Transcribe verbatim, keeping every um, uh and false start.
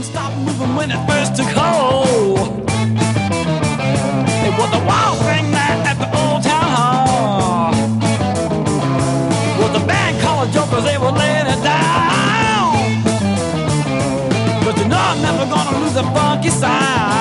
wouldn't stop moving when it first took hold. It was a wild thing night at the old town hall. With the band called Jokers, they were laying it down. But you know I'm never gonna lose a funky sound.